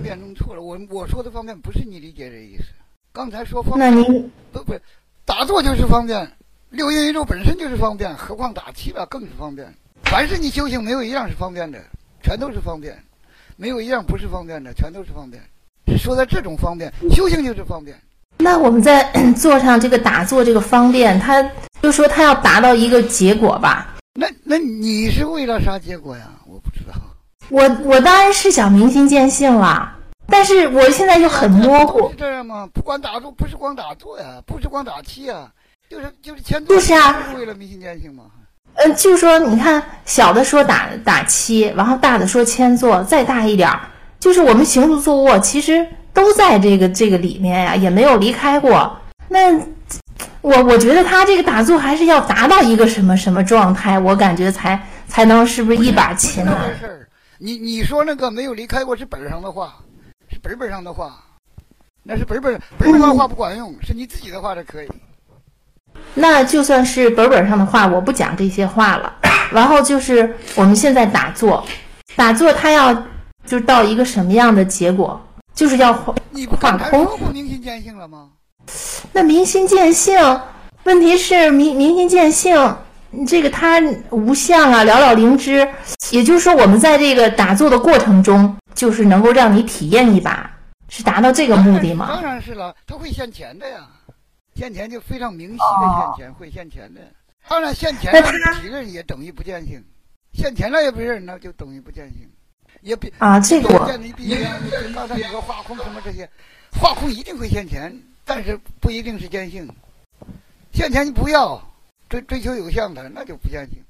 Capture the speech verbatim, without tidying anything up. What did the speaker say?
便弄错了，我我说的方便不是你理解这意思。刚才说方便，那您不不，打坐就是方便，六阴一咒本身就是方便，何况打七了更是方便。凡是你修行，没有一样是方便的，全都是方便，没有一样不是方便的，全都是方便。是说的这种方便，修行就是方便。 那我们在做上这个打坐这个方便，他就说他要达到一个结果吧？ 那那你是为了啥结果呀？我不知道。 我我当然是想明心见性了，但是我现在就很模糊。 是这样吗？不光打坐，不是光打坐呀，不是光打气呀，就是就是前座就是啊， 是为了明心见性嘛。 嗯，就是说，你看小的说打打七，然后大的说千坐，再大一点，就是我们行住坐卧其实都在这个这个里面呀，也没有离开过。那我我觉得他这个打坐还是要达到一个什么什么状态，我感觉才才能是不是一把琴呢？ 不是事儿，你你说那个没有离开过是本上的话，是本本上的话，那是本本本本上的话不管用，嗯、是你自己的话才可以。 那就算是本本上的话，我不讲这些话了。然后就是我们现在打坐，打坐它要就到一个什么样的结果？就是要你不刚才说过明心见性了吗？ 那明心见性，问题是明明心见性，这个它无相啊，了了灵芝。也就是说，我们在这个打坐的过程中，就是能够让你体验一把，是达到这个目的吗？ 当然是了，它会现钱的呀。现钱就非常明晰的现钱，哦、会现钱的。当然现钱了几个人也等于不见性，现钱了也不是，那就等于不见性，也比啊这个见你比刚才你说化空什么这些，化空一定会现钱，但是不一定是见性。现钱你不要追追求有相的，那就不见性。